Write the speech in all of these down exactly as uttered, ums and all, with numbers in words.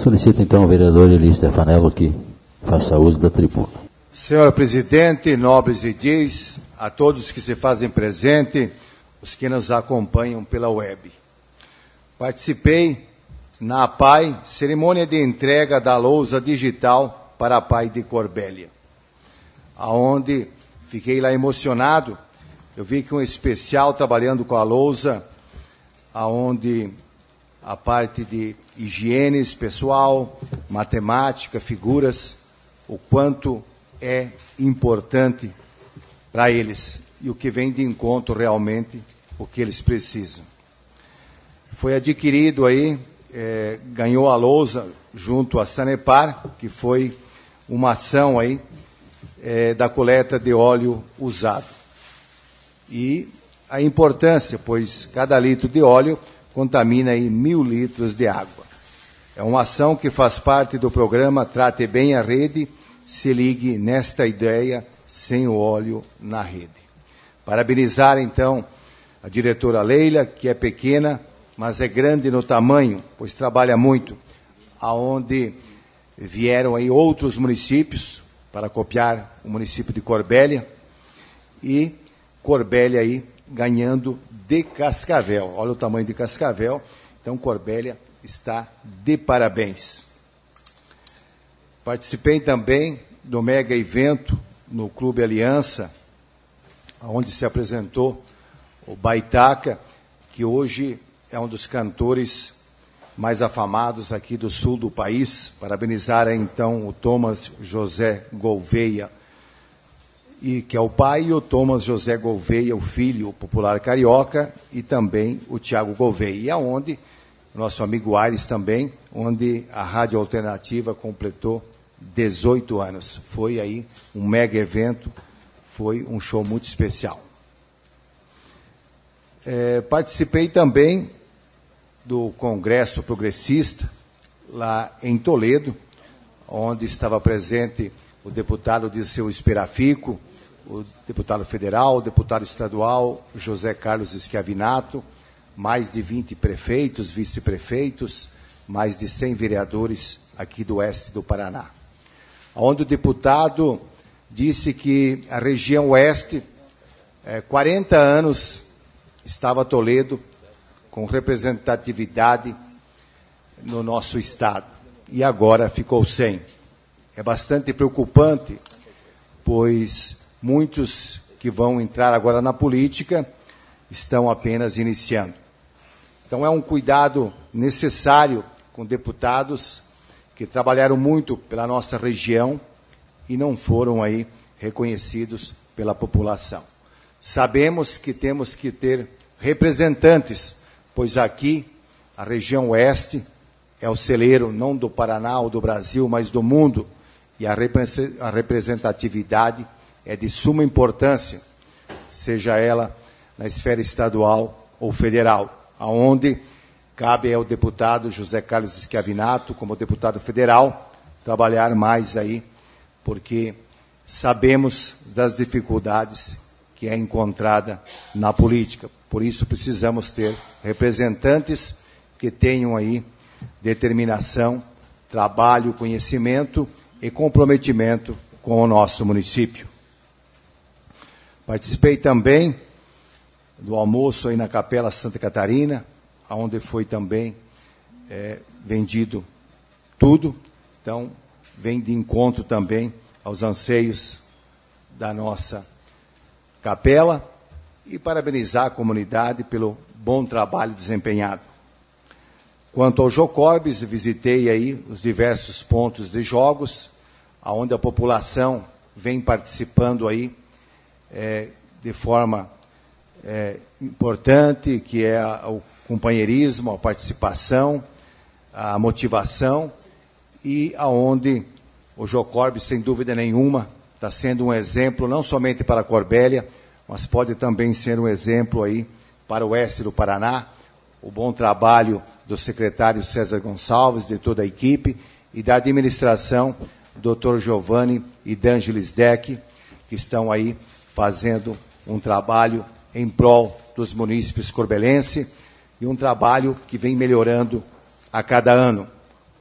Solicito então o vereador Eli Stefanello que faça uso da tribuna. Senhor presidente, nobres edis, a todos que se fazem presente, os que nos acompanham pela web. Participei na A P A I, cerimônia de entrega da lousa digital para a P A I de Corbélia, aonde fiquei lá emocionado. Eu vi que um especial trabalhando com a lousa, aonde a parte de higiene pessoal, matemática, figuras, o quanto é importante para eles e o que vem de encontro realmente o que eles precisam. Foi adquirido aí, é, ganhou a lousa junto à Sanepar, que foi uma ação aí é, da coleta de óleo usado. E a importância, pois cada litro de óleo contamina aí mil litros de água. É uma ação que faz parte do programa Trate Bem a Rede, se ligue nesta ideia sem o óleo na rede. Parabenizar, então, a diretora Leila, que é pequena, mas é grande no tamanho, pois trabalha muito, aonde vieram aí outros municípios para copiar o município de Corbélia, e Corbélia aí ganhando de Cascavel. Olha o tamanho de Cascavel. Então, Corbélia está de parabéns. Participei também do mega evento no Clube Aliança, onde se apresentou o Baitaca, que hoje é um dos cantores mais afamados aqui do sul do país. Parabenizar então o Thomas José Gouveia, e que é o pai, e o Thomas José Gouveia, o filho, o popular carioca, e também o Tiago Gouveia. E aonde nosso amigo Aires também, onde a Rádio Alternativa completou dezoito anos. Foi aí um mega evento, foi um show muito especial. É, participei também do Congresso Progressista, lá em Toledo, onde estava presente o deputado Dirceu Esperafico, o deputado federal, o deputado estadual José Carlos Schiavinato, mais de vinte prefeitos, vice-prefeitos, mais de cem vereadores aqui do oeste do Paraná. Onde o deputado disse que a região oeste, é, quarenta anos estava Toledo com representatividade no nosso estado, e agora ficou sem. É bastante preocupante, pois muitos que vão entrar agora na política estão apenas iniciando. Então é um cuidado necessário com deputados que trabalharam muito pela nossa região e não foram aí reconhecidos pela população. Sabemos que temos que ter representantes, pois aqui a região oeste é o celeiro não do Paraná ou do Brasil, mas do mundo, e a representatividade é de suma importância, seja ela na esfera estadual ou federal, aonde cabe ao deputado José Carlos Schiavinato, como deputado federal, trabalhar mais aí, porque sabemos das dificuldades que é encontrada na política. Por isso precisamos ter representantes que tenham aí determinação, trabalho, conhecimento e comprometimento com o nosso município. Participei também do almoço aí na Capela Santa Catarina, onde foi também é, vendido tudo. Então, vem de encontro também aos anseios da nossa capela, e parabenizar a comunidade pelo bom trabalho desempenhado. Quanto ao Jocorbis, visitei aí os diversos pontos de jogos, onde a população vem participando aí é, de forma é, importante, que é a, o companheirismo, a participação, a motivação, e aonde o Jocorbis, sem dúvida nenhuma, está sendo um exemplo não somente para a Corbélia, mas pode também ser um exemplo aí para o oeste do Paraná, o bom trabalho do secretário César Gonçalves, de toda a equipe, e da administração, doutor Giovanni e D'Angelis Deck, que estão aí fazendo um trabalho em prol dos munícipes corbelenses, e um trabalho que vem melhorando a cada ano.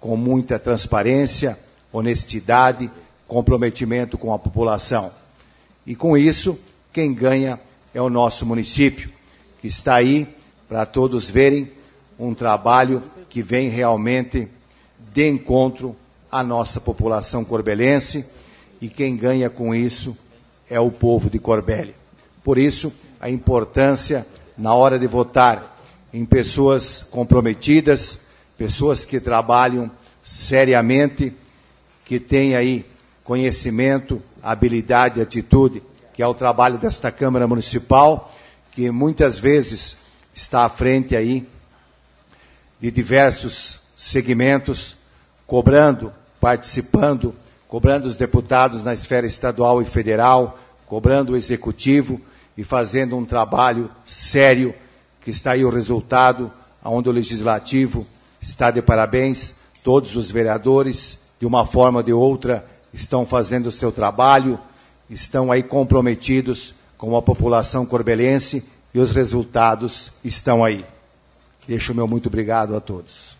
com muita transparência, honestidade, comprometimento com a população. E com isso, quem ganha é o nosso município, que está aí para todos verem um trabalho que vem realmente de encontro à nossa população corbelense, e quem ganha com isso é o povo de Corbélia. Por isso, a importância, na hora de votar, em pessoas comprometidas, pessoas que trabalham seriamente, que têm aí conhecimento, habilidade e atitude, que é o trabalho desta Câmara Municipal, que muitas vezes está à frente aí de diversos segmentos, cobrando, participando, cobrando os deputados na esfera estadual e federal, cobrando o executivo e fazendo um trabalho sério, que está aí o resultado, onde o Legislativo está de parabéns, todos os vereadores, de uma forma ou de outra, estão fazendo o seu trabalho, estão aí comprometidos com a população corbelense e os resultados estão aí. Deixo o meu muito obrigado a todos.